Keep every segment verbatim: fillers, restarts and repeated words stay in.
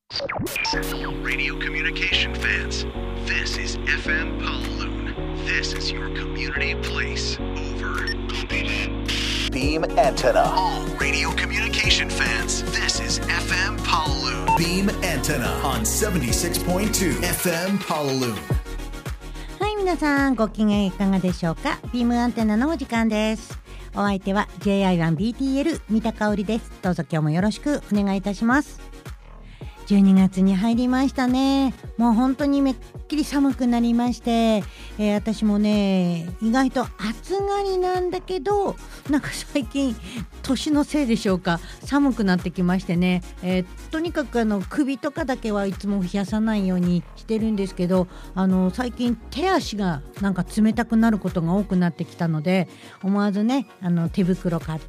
Radio communication fans, this is エフエム Pawloon. This is your community place. Over. Beam antenna. All radio communication fans, this is エフエム Pawloon. Beam antenna on seventy-six point two エフエム Pawloon. はい、皆さんご機嫌いかがでしょうか。ビームアンテナのお時間です。お相手は ジェイアイワンビーティーエル 三田香織です。どうぞ今日もよろしくお願いいたします。じゅうにがつに入りましたね。もう本当にめっきり寒くなりまして、えー、私もね意外と暑がりなんだけど、なんか最近年のせいでしょうか、寒くなってきましてね、えー、とにかくあの首とかだけはいつも冷やさないようにしてるんですけど、あの最近手足がなんか冷たくなることが多くなってきたので、思わずねあの手袋買って、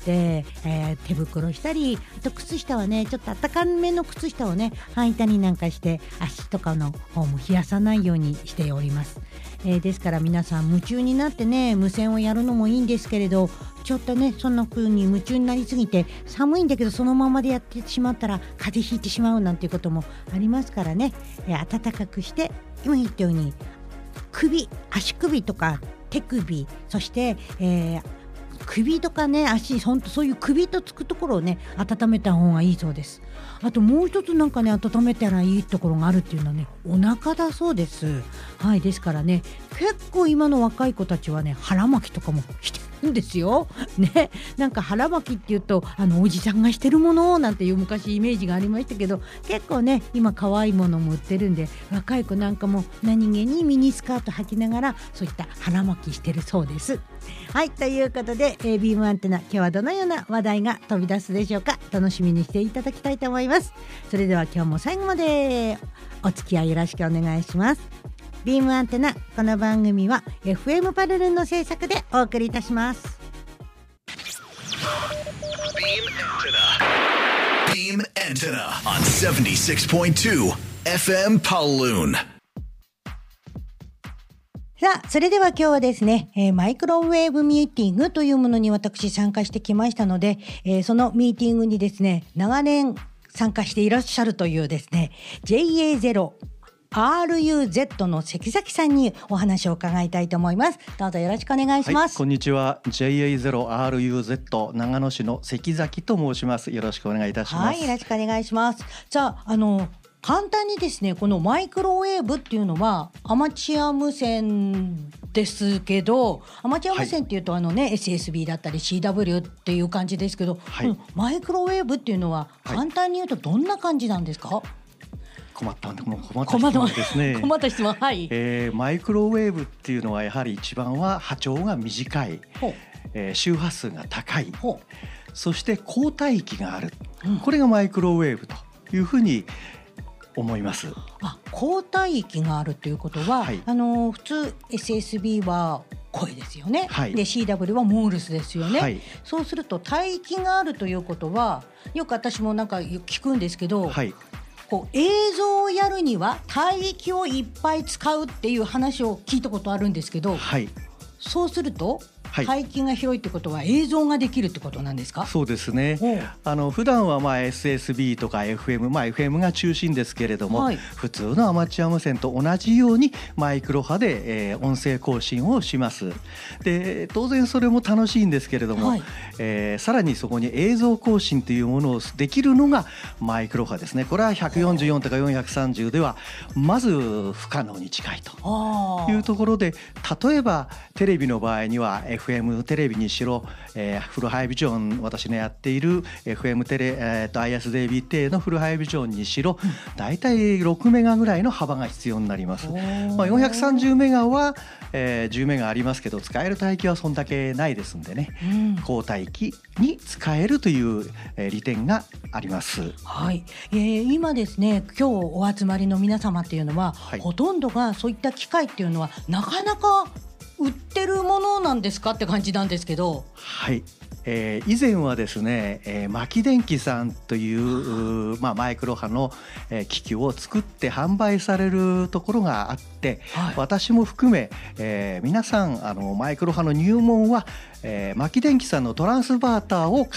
えー、手袋したり、あと靴下はねちょっと暖かめの靴下をね履いたりなんかして足とかの方も冷やさないようにしております。えー、ですから皆さん夢中になってね無線をやるのもいいんですけれど、ちょっとねそんな風に夢中になりすぎて寒いんだけどそのままでやってしまったら風邪ひいてしまうなんていうこともありますからね、えー、暖かくして今言ったように首、足首とか手首、そして、えー首とかね足、ほんとそういう首とつくところをね温めた方がいいそうです。あともう一つなんかね温めたらいいところがあるっていうのはねお腹だそうです。はい、ですからね結構今の若い子たちはね腹巻きとかもしてるんですよね。なんか腹巻きっていうとあのおじさんがしてるものなんていう昔イメージがありましたけど、結構ね今可愛いものも売ってるんで、若い子なんかも何気にミニスカート履きながらそういった腹巻きしてるそうです。はい、ということで、えー、ビームアンテナ今日はどのような話題が飛び出すでしょうか。楽しみにしていただきたいと思います。それでは今日も最後までお付き合いよろしくお願いします。ビームアンテナ、この番組は エフエム パルルンの制作でお送りいたします。 Beam antenna on seventy-six point two エフエム Pawloon。 さあ、それでは今日はですね、えー、マイクロウェーブミーティングというものに私参加してきましたので、えー、そのミーティングにですね、長年参加していらっしゃるというですね、ジェイエーゼロアールユーゼット の関崎さんにお話を伺いたいと思います。どうぞよろしくお願いします。 はい、こんにちは。 ジェイエーゼロアールユーゼット 長野市の関崎と申します。よろしくお願いいたします。 はい、よろしくお願いします。じゃあ、あの簡単にですね、このマイクロウェーブっていうのはアマチュア無線ですけど、アマチュア無線っていうと、はい、あのね エスエスビー だったり シーダブリュー っていう感じですけど、はい、マイクロウェーブっていうのは簡単に言うとどんな感じなんですか？はい、 困った困った質問ですね。 困った質問、はい。 えー、マイクロウェーブっていうのはやはり一番は波長が短い、えー、周波数が高い、そして交代域がある、うん、これがマイクロウェーブというふうに思います。 あ、交代域があるということは、はい、あの普通 エスエスビー は声ですよね、はい、で シーダブリュー はモールスですよね、はい、そうすると帯域があるということは、よく私もなんか聞くんですけど、はい、こう映像をやるには帯域をいっぱい使うっていう話を聞いたことあるんですけど、はい、そうするとはい、帯域が広いってことは映像ができるってことなんですか？ そうですね。あの普段はまあ エスエスビー とか エフエム、まあ、エフエム が中心ですけれども、はい、普通のアマチュア無線と同じようにマイクロ波で、えー、音声更新をします。で当然それも楽しいんですけれども、はい、えー、さらにそこに映像更新というものをできるのがマイクロ波ですね。これはひゃくよんじゅうよんとかよんひゃくさんじゅうではまず不可能に近いというところで、例えばテレビの場合にはエフエム テレビにしろ、えー、フルハイビジョン、私のやっている エフエム テレ、えー、と アイエスディービー 低のフルハイビジョンにしろ、だいたいろくメガぐらいの幅が必要になります。まあ、よんひゃくさんじゅうメガは、えー、じゅうメガありますけど、使える帯域はそんだけないですんでね、うん、高帯域に使えるという、えー、利点があります。 はい、えー、今ですね、今日お集まりの皆様っていうのは、はい、ほとんどがそういった機械っていうのはなかなか売ってるものなんですかって感じなんですけど。 はい、えー、以前はですね、えー、牧電機さんという、まあ、マイクロ波の、えー、機器を作って販売されるところがあって、はい、私も含め、えー、皆さんあのマイクロ波の入門は、えー、牧電機さんのトランスバーターを買って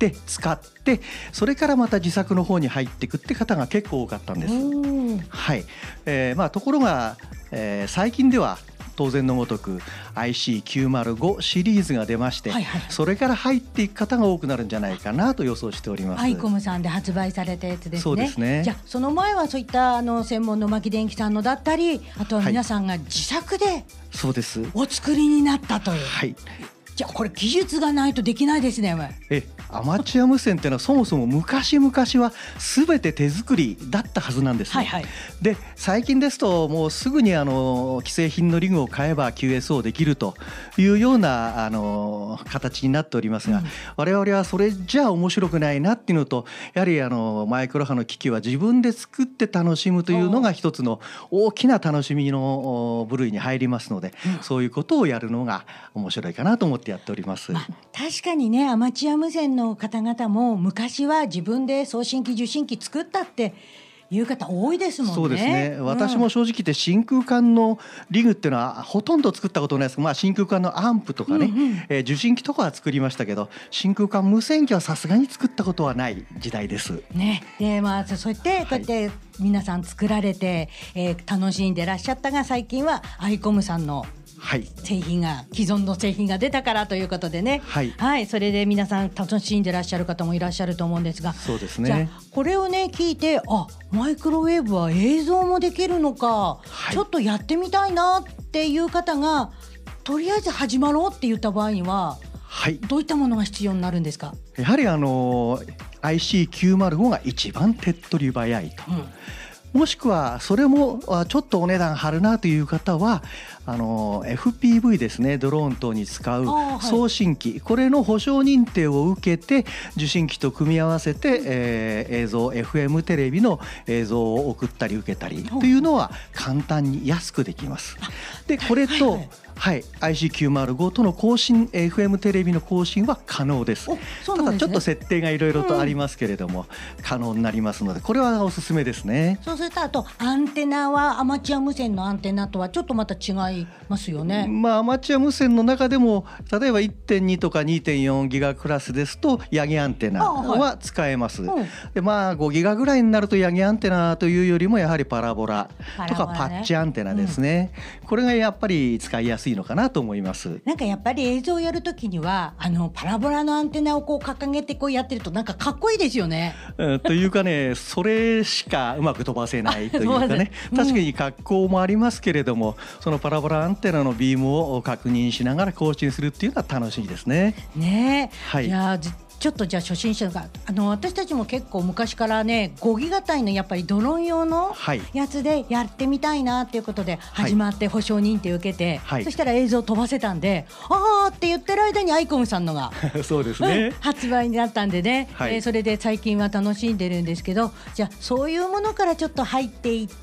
て使ってそれからまた自作の方に入っていくって方が結構多かったんです。はい、えーまあ、ところが、えー、最近では当然のごとく アイシーきゅうまるご シリーズが出まして、はいはい、それから入っていく方が多くなるんじゃないかなと予想しております。 アイコムさんで発売されたやつですね。 そうですね。 じゃあその前はそういったあの専門の牧電機さんのだったり、あとは皆さんが自作でそうですお作りになったという、 はい、 じゃあこれ技術がないとできないですね。 えアマチュア無線っていうのはそもそも昔々は全て手作りだったはずなんです、ね。はいはい、で最近ですともうすぐにあの既製品のリグを買えば キューエスオー できるというようなあの形になっておりますが、うん、我々はそれじゃあ面白くないなっていうのと、やはりあのマイクロ波の機器は自分で作って楽しむというのが一つの大きな楽しみの部類に入りますので、うん、そういうことをやるのが面白いかなと思ってやっております。 まあ、確かにね、アマチュア無線の方々も昔は自分で送信機受信機作ったっていう方多いですもんね。 そうですね、私も正直言って真空管のリグっていうのはほとんど作ったことないです。まあ、真空管のアンプとかね、うんうん、えー、受信機とかは作りましたけど、真空管無線機はさすがに作ったことはない時代です、ね。 で、まあ、そうやってこうやって皆さん作られて、えー、楽しんでらっしゃったが、最近はアイコムさんの製品が、既存の製品が出たからということでね、はいはい、それで皆さん楽しんでらっしゃる方もいらっしゃると思うんですが、 そうですね。 じゃあこれをね聞いて、あ、マイクロウェーブは映像もできるのか、はい、ちょっとやってみたいなっていう方がとりあえず始まろうって言った場合には、はい、どういったものが必要になるんですか？ やはりあの アイシーきゅうまるご が一番手っ取り早いと、うん、もしくはそれもちょっとお値段張るなという方はあの エフピーブイ ですね、ドローン等に使う送信機、はい、これの保証認定を受けて受信機と組み合わせて、えー、映像 エフエム テレビの映像を送ったり受けたりというのは簡単に安くできます。でこれと、はいはいはい、アイシーきゅうまるご との更新 エフエム テレビの更新は可能です。 そうなんですね。 ただちょっと設定がいろいろとありますけれども、うん、可能になりますので、これはおすすめですね。 そうするとあとアンテナはアマチュア無線のアンテナとはちょっとまた違いますよね。 まあ、アマチュア無線の中でも例えば いってんに とか にてんよん ギガクラスですとヤギアンテナは使えます、はい、でまあ、ごギガぐらいになるとヤギアンテナというよりもやはりパラボラとかパッチアンテナですね、うん、これがやっぱり使いやすいのかなと思います。 なんかやっぱり映像をやるときにはあのパラボラのアンテナをこう掲げてこうやってるとなんかかっこいいですよね、 うん、というかねそれしかうまく飛ばせないというかね確かに格好もありますけれども、うん、そのパラボラアンテナのビームを確認しながら更新するっていうのは楽しいですね。 ねえ、 はい、 いやちょっとじゃあ初心者があの私たちも結構昔からねごギガ帯のやっぱりドローン用のやつでやってみたいなっていうことで始まって保証認定を受けて、はい、そしたら映像飛ばせたんで、あーって言ってる間にアイコムさんのがそうですね、 うん、発売になったんでね、はい、えー、それで最近は楽しんでるんですけど、じゃあそういうものからちょっと入っていって、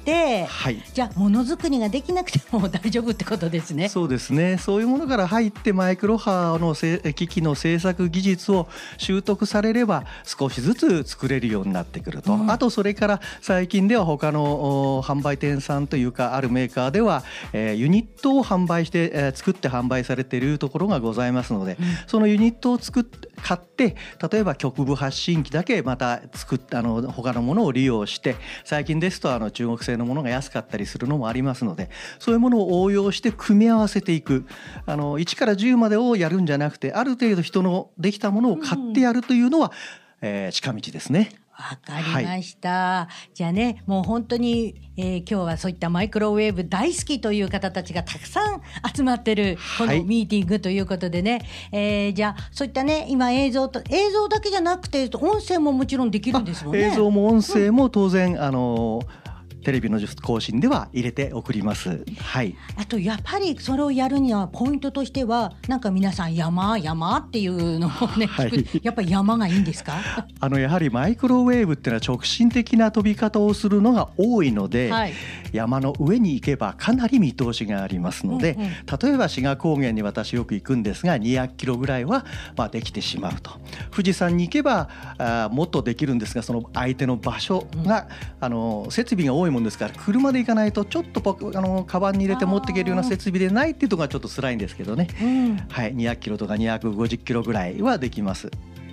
はい、じゃあものづくりができなくても大丈夫ってことですね。 そうですね、そういうものから入ってマイクロ波の機器の製作技術を習得されれば少しずつ作れるようになってくると、うん、あとそれから最近では他の販売店さんというかあるメーカーでは、えー、ユニットを販売して、えー、作って販売されているところがございますので、うん、そのユニットを作って買って例えば局部発信機だけまた作ったあの他のものを利用して、最近ですとあの中国製のものが安かったりするのもありますので、そういうものを応用して組み合わせていく、あのいちからじゅうまでをやるんじゃなくて、ある程度人のできたものを買ってやるというのは、うん、えー、近道ですね。 わかりました、はい、じゃあねもう本当に、えー、今日はそういったマイクロウェーブ大好きという方たちがたくさん集まってるこのミーティングということでね、はい、えー、じゃあそういったね今映像と映像だけじゃなくて音声ももちろんできるんですもんね。 映像も音声も当然、うん、あのテレビの更新では入れて送ります、はい、 あとやっぱりそれをやるにはポイントとしてはなんか皆さん山山っていうのをね、はい、聞くやっぱり山がいいんですか？ あのやはりマイクロウェーブっていうのは直進的な飛び方をするのが多いので、はい、山の上に行けばかなり見通しがありますので、うんうん、例えば志賀高原に私よく行くんですがにひゃくキロぐらいはまあできてしまうと。富士山に行けばあもっとできるんですが、その相手の場所が、うん、あの設備が多いもんですから車で行かないとちょっとあのカバンに入れて持っていけるような設備でないっていうところがちょっと辛いんですけどね、うん、はい、にひゃくキロとかにひゃくごじゅっキロぐらいはできます。 あ、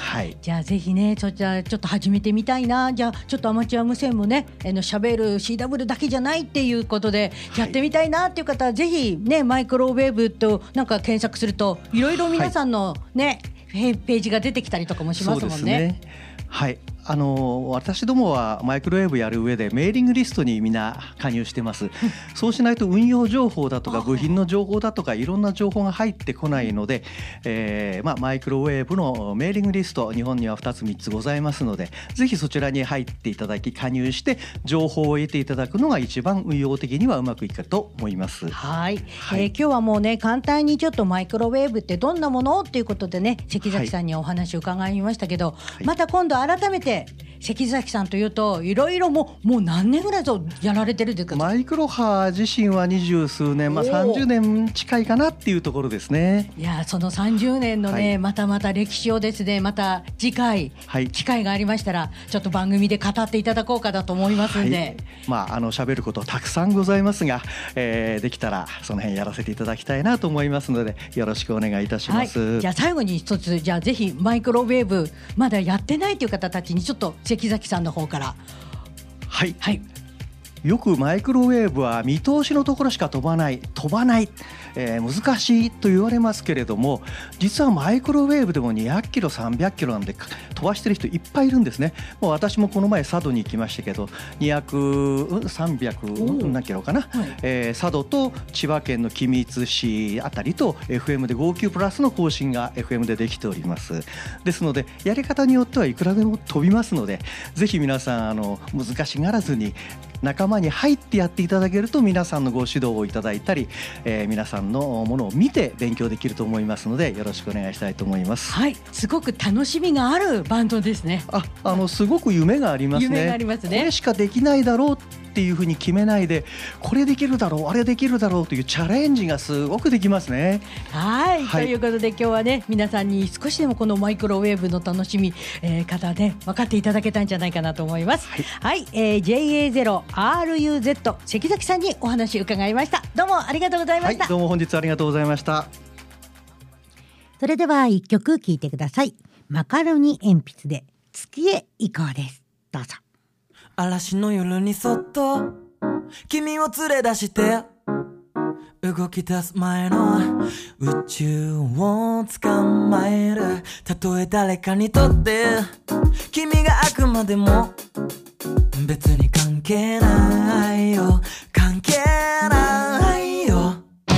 はい、 じゃあぜひねそちらちょっと始めてみたいな。じゃあちょっとアマチュア無線もねあの喋る シーダブリュー だけじゃないっていうことでやってみたいなっていう方は、はい、ぜひねマイクロウェーブとなんか検索するといろいろ皆さんのね、はい、ページが出てきたりとかもしますもんね。 そうですね、はい、あの私どもはマイクロウェーブやる上でメーリングリストにみんな加入してます、うん、そうしないと運用情報だとか部品の情報だとかいろんな情報が入ってこないので、えーまあ、マイクロウェーブのメーリングリスト日本にはふたつみっつございますのでぜひそちらに入っていただき加入して情報を得ていただくのが一番運用的にはうまくいくかと思います。 はい、はい、えー、今日はもうね簡単にちょっとマイクロウェーブってどんなものっていうことでね関崎さんにお話を伺いましたけど、はい、また今度改めて関崎さんというといろいろもう、もう何年ぐらいとやられてるというかマイクロ波自身は二十数年、まあ、さんじゅうねん近いかなっていうところですね。 いやそのさんじゅうねんのね、はい、またまた歴史をですねまた次回、はい、機会がありましたらちょっと番組で語っていただこうかなと思いますんで、はい、まああの喋ることたくさんございますが、えー、できたらその辺やらせていただきたいなと思いますのでよろしくお願いいたします、 はい、じゃあ最後に一つじゃあぜひマイクロウェーブまだやってないという方たちにちょっと関崎さんの方からはい、はい、よくマイクロウェーブは見通しのところしか飛ばない飛ばない、えー、難しいと言われますけれども実はマイクロウェーブでもにひゃくキロさんびゃくキロなんで飛ばしてる人いっぱいいるんですね。もう私もこの前佐渡に行きましたけどにひゃく、さんびゃく何キロかな、はい、えー、佐渡と千葉県の君津市あたりと エフエム でごじゅうきゅうプラスの更新が エフエム でできております。ですのでやり方によってはいくらでも飛びますのでぜひ皆さんあの難しがらずに仲間に入ってやっていただけると皆さんのご指導をいただいたり、えー、皆さんのものを見て勉強できると思いますのでよろしくお願いしたいと思います。 はい、すごく楽しみがあるバンドですね。 あ、あのすごく夢がありますね。 夢がありますね。 これしかできないだろうっていうふうに決めないでこれできるだろうあれできるだろうというチャレンジがすごくできますね。 はい、はい、ということで今日はね皆さんに少しでもこのマイクロウェーブの楽しみ、えー、方ね分かっていただけたんじゃないかなと思います。はい、はい、えー、ジェイエーゼロアールユーゼット 関崎さんにお話を伺いました。どうもありがとうございました。 はい、どうも本日ありがとうございました。 それではいっきょく聴いてください。マカロニ鉛筆で月へ行こうです。どうぞ。 嵐の夜にそっと君を連れ出して動き出す前の宇宙を捕まえる。たとえ誰かにとって君があくまでも別に関係ないよ関係ないよ。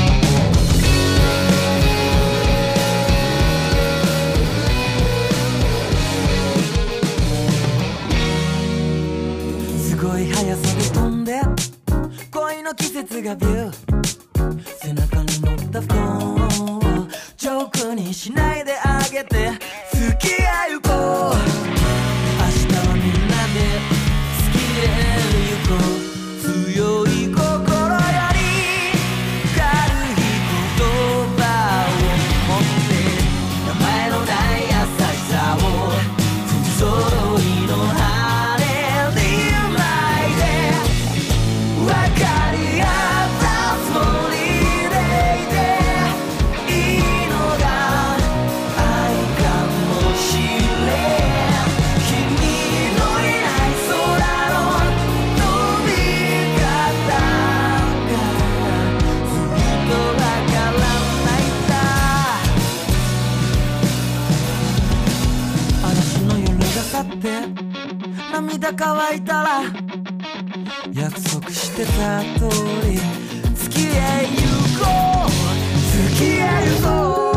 すごい速さで飛んで恋の季節がビュー背中に乗った布団をジョークにしないであげて付き合うこう。明日はみんなで好きで行こう。強い心より軽い言葉を持って名前のない優しさを不揃いの羽に巻いて分かり合ったつもりでいていいのが愛かもしれん。君のいない空の飛び方がずっとわからないんだ。嵐の夜が去って涙乾いたら約束してた通り月へ行こう月へ行こう。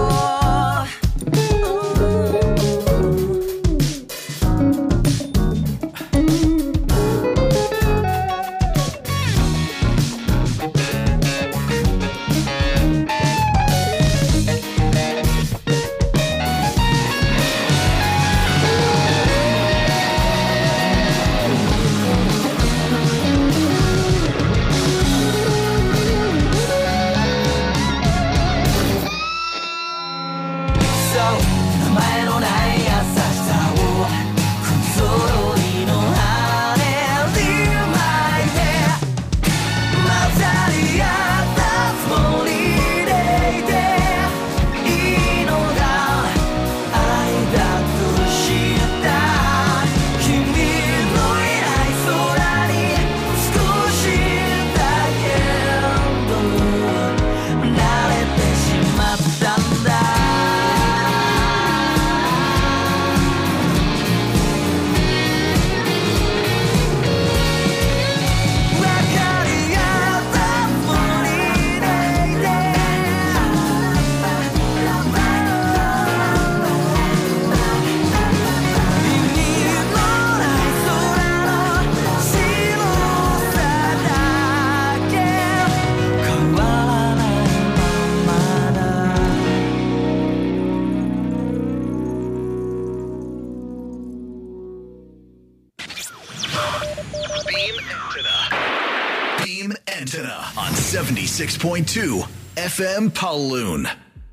Antenna on seventy-six point two エフエム Pawloon。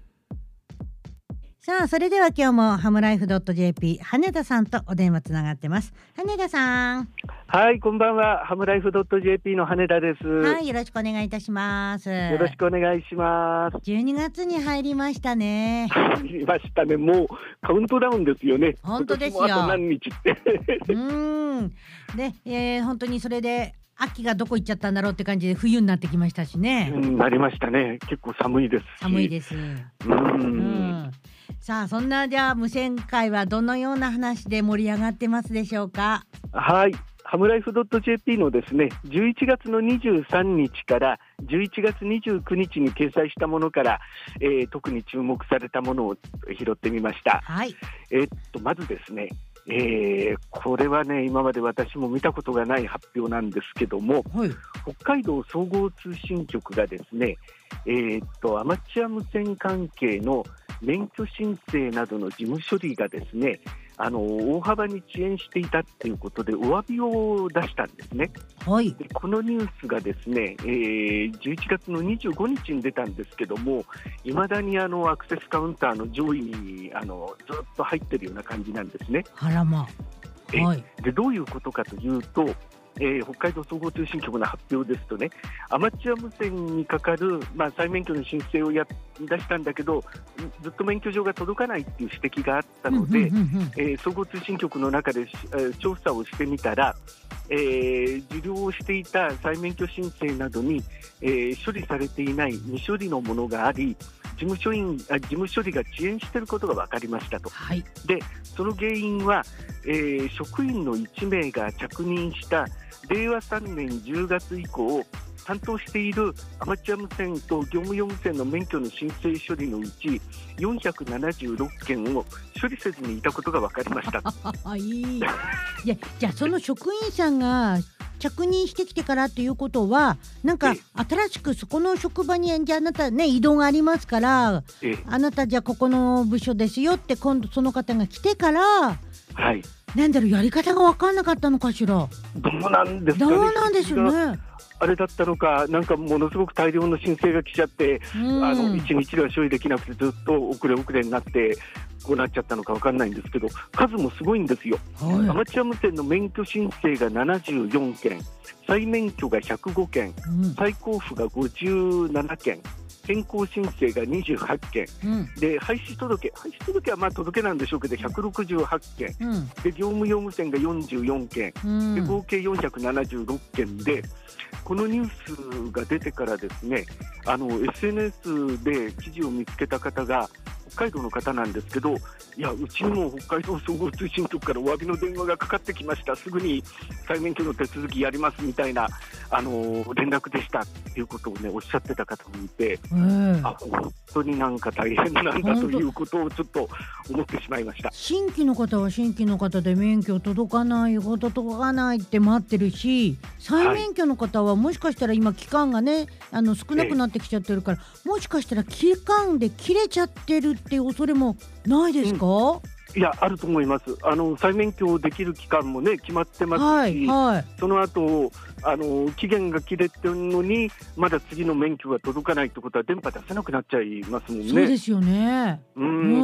さあ、それでは今日もハムライフ .jp 羽田さんとお電話つながってます。羽田さん。 はい、こんばんは。ハムライフ .jp の羽田です。 はい、よろしくお願いいたします。 よろしくお願いします。 じゅうにがつに入りましたね。 入りましたね。もうカウントダウンですよね。 本当ですよ。 あと何日ってうーん。で、えー、本当にそれで秋がどこ行っちゃったんだろうって感じで冬になってきましたしね。 うん、なりましたね。結構寒いですし。 寒いです。うん。うんさあ、そんなじゃあ無線会はどのような話で盛り上がってますでしょうか。 はい、ハムライフ .jp のですね、じゅういちがつのにじゅうさんにちからじゅういちがつにじゅうくにちに掲載したものから、えー、特に注目されたものを拾ってみました。 はい。 えー、っとまずですね、えー、これはね、今まで私も見たことがない発表なんですけども、はい、北海道総合通信局がですね、えー、っとアマチュア無線関係の免許申請などの事務処理がですね、あの大幅に遅延していたということでお詫びを出したんですね。 はい、 でこのニュースがですね、えー、じゅういちがつのにじゅうごにちに出たんですけども、いまだにあのアクセスカウンターの上位にあのずっと入っているような感じなんですね。 あらまあ、はい、 でどういうことかというと、えー、北海道総合通信局の発表ですとね、アマチュア無線にかかる、まあ、再免許の申請をや出したんだけどずっと免許状が届かないっていう指摘があったので、うんうんうんうんえー、総合通信局の中で、えー、調査をしてみたら、えー、受領をしていた再免許申請などに、えー、処理されていない未処理のものがあり、事務処理、あ、事務処理が遅延していることが分かりましたと、はい、でその原因は、えー、職員のいちめいが着任したれいわさんねんじゅうがつ以降担当しているアマチュア無線と業務用無線の免許の申請処理のうちよんひゃくななじゅうろっけんを処理せずにいたことが分かりましたいいいやじゃあその職員さんが着任してきてからということはなんか新しくそこの職場にじゃああなたね移動がありますからあなたじゃあここの部署ですよって今度その方が来てからはいなんだろうやり方が分かんなかったのかしら。 どうなんですかね。 どうなんでしょうね。 あれだったのか、なんかものすごく大量の申請が来ちゃって、あのいちにちでは処理できなくてずっと遅れ遅れになってこうなっちゃったのか分かんないんですけど、数もすごいんですよ、はい、アマチュア無線の免許申請がななじゅうよんけん、再免許がひゃくごけん、うん、再交付がごじゅうななけん、変更申請がにじゅうはちけん、うん、で廃止届廃止届はまあ届けなんでしょうけどひゃくろくじゅうはちけん、うん、で業務用無線がよんじゅうよんけん、うん、で合計よんひゃくななじゅうろっけんで、このニュースが出てからですね、あの エスエヌエス で記事を見つけた方が北海道の方なんですけど、いやうちにも北海道総合通信局からお詫びの電話がかかってきました、すぐに再免許の手続きやりますみたいなあの連絡でしたっていうことをねおっしゃってた方もいて、あ本当になんか大変なんだということをちょっと思ってしまいました。 新規の方は新規の方で免許届かない届かないって待ってるし、再免許の方はもしかしたら今期間がねあの少なくなってきちゃってるから、もしかしたら期間で切れちゃってるっていう恐れもないですか？うんいやあると思います。あの再免許できる期間もね決まってますし、 はいはい、 その後あの期限が切れてるのにまだ次の免許が届かないってことは電波出せなくなっちゃいますもんね。 そうですよね。 うん、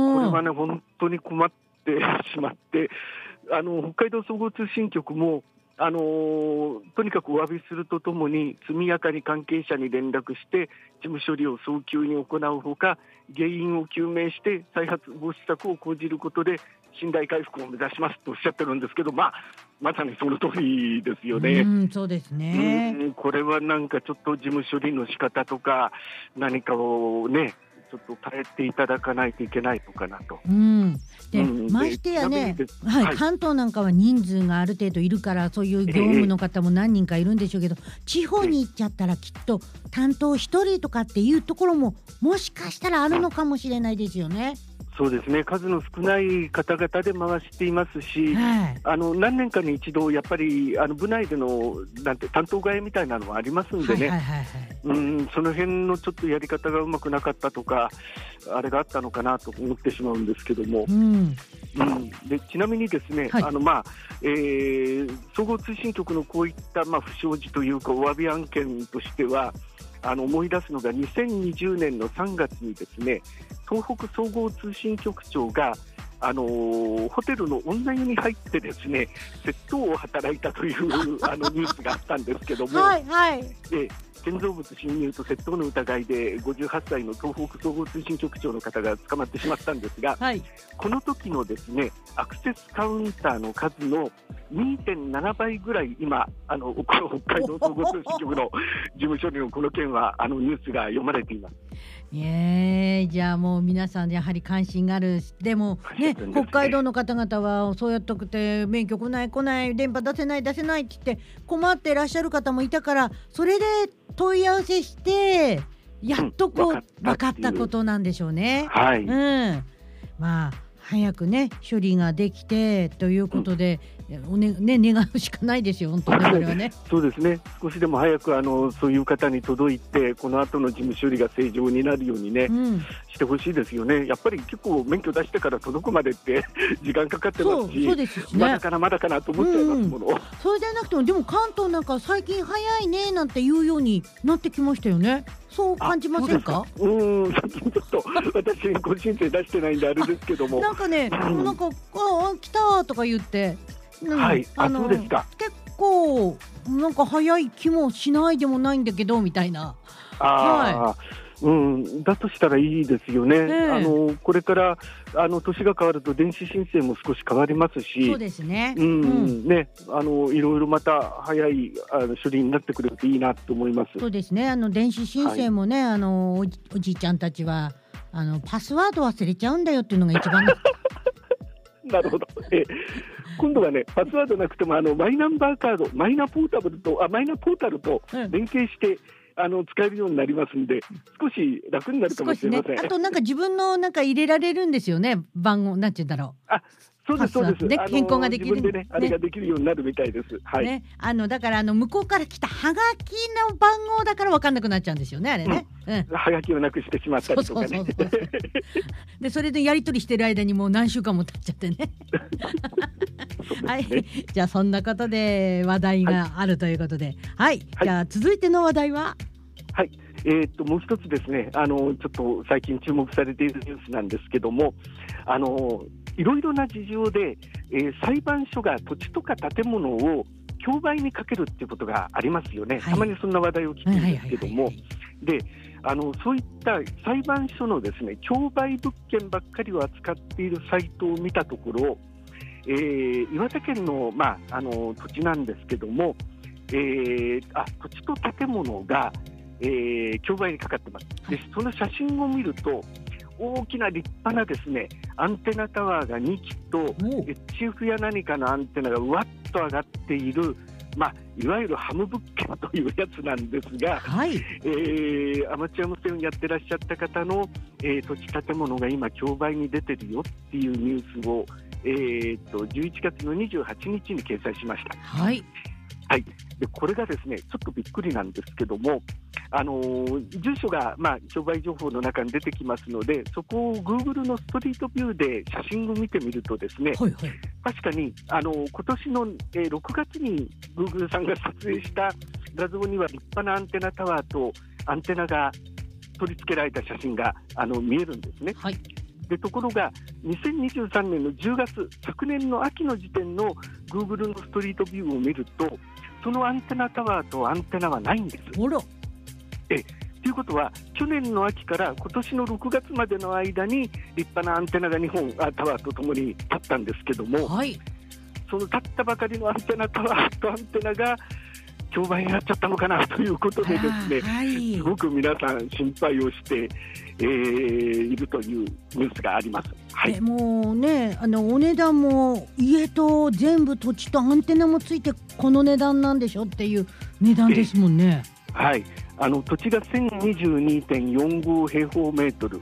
これはね本当に困ってしまって、あの北海道総合通信局もあのー、とにかくお詫びするとともに速やかに関係者に連絡して事務処理を早急に行うほか、原因を究明して再発防止策を講じることで信頼回復を目指しますとおっしゃってるんですけど、まあ、まさにその通りですよね。 うんそうですね。 うんこれはなんかちょっと事務処理の仕方とか何かをねちょっと変えていただかないといけないのかなと、 うんでうん、ましてやね、はいはい、関東なんかは人数がある程度いるからそういう業務の方も何人かいるんでしょうけど、えー、地方に行っちゃったらきっと担当ひとりとかっていうところももしかしたらあるのかもしれないですよね。 そうですね、数の少ない方々で回していますし、 はい、 あの何年かに一度やっぱりあの部内でのなんて担当替えみたいなのはありますんでね、 はいはいはいはい、 うんその辺のちょっとやり方がうまくなかったとかあれがあったのかなと思ってしまうんですけども、 うんうん、でちなみにですね、 はい、 あのまあえー、総合通信局のこういった、まあ、不祥事というかお詫び案件としてはあの思い出すのがにせんにじゅうねんのさんがつにですね、東北総合通信局長があのー、ホテルの女湯に入ってですね窃盗を働いたというあのニュースがあったんですけども、 はいはい、 で建造物侵入と窃盗の疑いでごじゅうはっさいの東北総合通信局長の方が捕まってしまったんですが、 はい、 この時のですねアクセスカウンターの数の にてんななばいぐらい今あのこの北海道総合通信局の事務所にのこの件はあのニュースが読まれています。 えー、じゃあもう皆さんやはり関心がある。でもね、北海道の方々はそうやっとくて免許来ない来ない電波出せない出せないって言って困っていらっしゃる方もいたから、それで問い合わせしてやっとこう、うん、分かったことなんでしょうね。 はい、 うん、まあ早くね処理ができてということで、うんおねね、願うしかないですよ本当にこれはねそうですね、少しでも早くあのそういう方に届いてこの後の事務処理が正常になるようにね、うん、してほしいですよね。やっぱり結構免許出してから届くまでって時間かかってますし、 そうですしね、 まだかなまだかなと思っちゃいますもの、うん、 それでなくてもでも関東なんか最近早いねなんて言うようになってきましたよね。そう感じませんか？ うーん最近ちょっと私個人申請出してないんであれですけどもなんかね、うん、なんかあ来たとか言って、 うん、はい、あのそうですか。 結構なんか早い気もしないでもないんだけどみたいな。 あ、はい、うん、だとしたらいいですよね、えー、あのこれからあの年が変わると電子申請も少し変わりますし、 そうですね、 うんうんね、あのいろいろまた早いあの処理になってくれるといいなと思います。 そうですね、あの電子申請もね、はい、あのおじ、おじいちゃんたちはあのパスワード忘れちゃうんだよっていうのが一番なるほど、え今度はねパスワードなくてもあのマイナンバーカードマイナポータブルとあマイナポータルと連携して、うんあの使えるようになりますんで少し楽になるかもしれません、ね、 あとなんか自分のなんか入れられるんですよね番号なんて言うんだろう。あそうですそうです。 で変更ができる、 自分でねあれができるようになるみたいです、はいね、あのだからあの向こうから来たハガキの番号だから分かんなくなっちゃうんですよねあれね、 うんうん、ハガキをなくしてしまったりとかね。そうそうそうそうでそれでやり取りしてる間にもう何週間も経っちゃってねはい、じゃあそんなことで話題があるということで、はい、はい、じゃあ続いての話題ははい、えー、っともう一つですね、あのちょっと最近注目されているニュースなんですけども、あのいろいろな事情で、えー、裁判所が土地とか建物を競売にかけるっていうことがありますよね、はい、たまにそんな話題を聞くんですけども、であのそういった裁判所のですね競売物件ばっかりを扱っているサイトを見たところ、えー、岩手県の、まあ、あの土地なんですけども、えー、あ土地と建物がえー、競売にかかってます。でその写真を見ると大きな立派なですねアンテナタワーがにきとエッチエフや何かのアンテナがうわっと上がっている、まあ、いわゆるハム物件というやつなんですが、はいえー、アマチュア無線をやってらっしゃった方の、えー、土地建物が今競売に出てるよっていうニュースを、えー、とじゅういちがつのにじゅうはちにちに掲載しました。 はいはい、でこれがですねちょっとびっくりなんですけども、あのー、住所が、まあ、競売情報の中に出てきますのでそこを Google のストリートビューで写真を見てみるとですね、はいはい、確かに、あのー、今年の、えー、ろくがつに Google さんが撮影した画像には立派なアンテナタワーとアンテナが取り付けられた写真があの見えるんですね、はい、でところがにせんにじゅうさんねんのじゅうがつ昨年の秋の時点の Google のストリートビューを見るとそのアンテナタワーとアンテナはないんです。 あらえということは去年の秋から今年のろくがつまでの間に立派なアンテナがにほんあタワーとともに立ったんですけども、はい、その立ったばかりのアンテナタワーとアンテナが競売になっちゃったのかなということでですね、はい、すごく皆さん心配をして、えー、いるというニュースがあります。はい、 でもねあのお値段も家と全部土地とアンテナもついてこの値段なんでしょっていう値段ですもんね。 はい、あの土地が せんにじゅうにてんよんご 平方メートル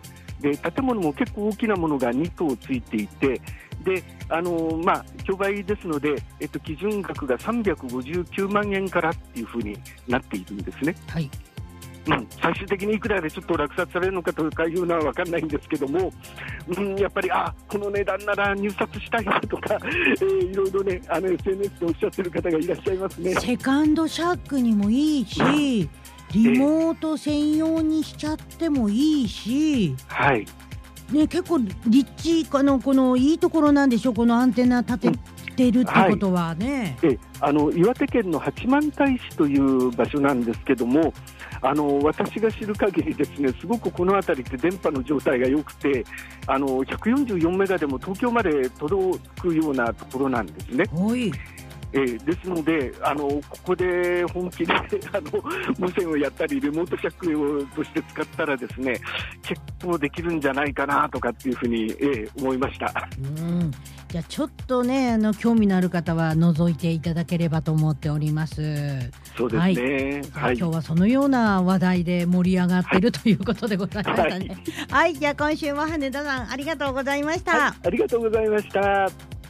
で建物も結構大きなものがに棟ついていて、であのまあ、競売ですので、えっと、基準額がさんびゃくごじゅうきゅうまんえんからっていうふうになっているんですね。 はい、 うん、最終的にいくらでちょっと落札されるのかというのは分かんないんですけども、うん、やっぱりあこの値段なら入札したいなとか、えー、いろいろねあの エスエヌエス でおっしゃってる方がいらっしゃいますね。 セカンドシャックにもいいし、リモート専用にしちゃってもいいし、 はいね、結構立地あのこのいいところなんでしょう、このアンテナ立ててるってことはね、 はい、えあの岩手県の八幡平市という場所なんですけども、あの私が知る限りですね、すごくこの辺りって電波の状態が良くて、あのひゃくよんじゅうよんメガでも東京まで届くようなところなんですね。 おいえー、ですのであのここで本気であの無線をやったりリモートシャックをとして使ったらですね、結構できるんじゃないかなとかっていうふうに、えー、思いました。 うん、じゃあちょっとねあの興味のある方は覗いていただければと思っております。 そうですね、はいはい、 今日はそのような話題で盛り上がっている、はい、ということでございましたね。はい、はい、じゃあ今週も羽田さんありがとうございました。 はい、ありがとうございました。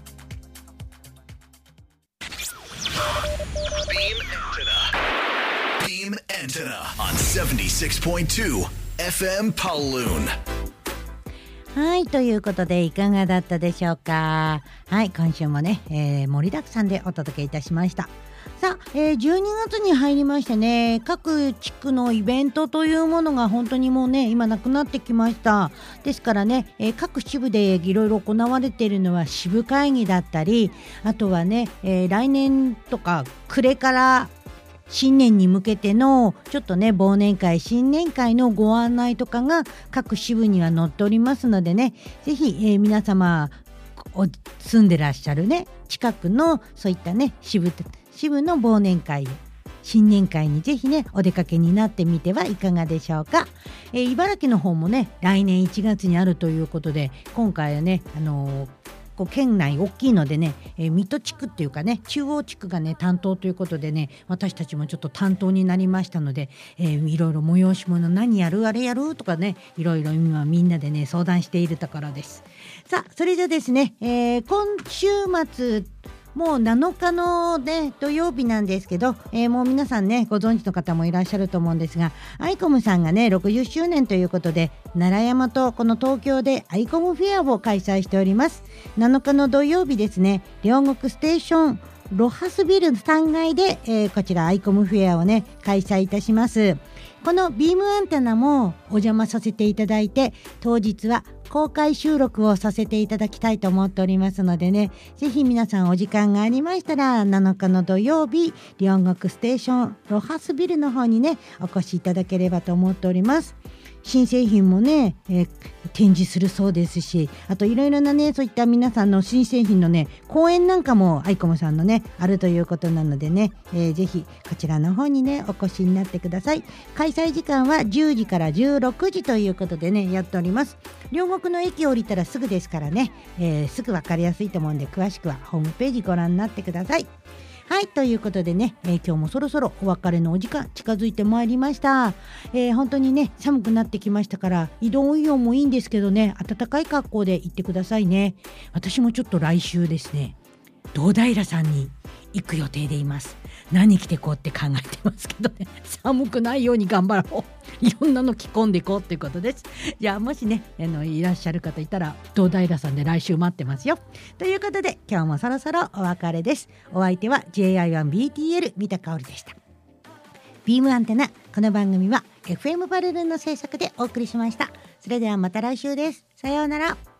Beam Antenna on セブンティシックスポイントツー エフエム Pawaloon。 はい、ということでいかがだったでしょうか。はい、今週もね、えー、盛りだくさんでお届けいたしました。さあ、えー、じゅうにがつに入りましてね、各地区のイベントというものが本当にもうね今なくなってきました。ですからね、えー、各支部でいろいろ行われているのは支部会議だったり、あとはね、えー、来年とか暮れから新年に向けてのちょっとね忘年会新年会のご案内とかが各支部には載っておりますのでね、ぜひ、えー、皆様住んでらっしゃるね近くのそういったね支部支部の忘年会新年会にぜひねお出かけになってみてはいかがでしょうか。えー、茨城の方もね来年いちがつにあるということで、今回はねあのーこう県内大きいのでね、えー、水戸地区っていうかね中央地区がね担当ということでね、私たちもちょっと担当になりましたので、えー、いろいろ催し物何やるあれやるとかね、いろいろ今みんなでね相談しているところです。さあそれじゃですね、えー、今週末もうなのかの、ね、土曜日なんですけど、えー、もう皆さんねご存知の方もいらっしゃると思うんですが、アイコムさんがねろくじゅっしゅうねんということで奈良山とこの東京でアイコムフェアを開催しております。なのかの土曜日ですね、両国ステーションロハスビルさんがいで、えー、こちらアイコムフェアをね開催いたします。このビームアンテナもお邪魔させていただいて、当日は公開収録をさせていただきたいと思っておりますのでね、ぜひ皆さんお時間がありましたらなのかの土曜日両国ステーションロハスビルの方にねお越しいただければと思っております。新製品もね、えー、展示するそうですし、あといろいろなねそういった皆さんの新製品のね講演なんかもアイコムさんのねあるということなのでね、えー、ぜひこちらの方にねお越しになってください。開催時間はじゅうじからじゅうろくじということでねやっております。両国の駅降りたらすぐですからね、えー、すぐ分かりやすいと思うんで詳しくはホームページご覧になってください。はい、ということでね、えー、今日もそろそろお別れのお時間近づいてまいりました。えー、本当にね寒くなってきましたから移動運用もいいんですけどね、暖かい格好で行ってくださいね。私もちょっと来週ですね堂平さんに行く予定でいます。何着てこうって考えてますけどね、寒くないように頑張ろう、いろんなの着込んでいこうということです。じゃあもしねあのいらっしゃる方いたら堂平さんで来週待ってますよ。ということで今日もそろそろお別れです。お相手は ジェイアイワンビーティーエル 三田香織でした。ビームアンテナ、この番組は エフエム パルルンの制作でお送りしました。それではまた来週です。さようなら。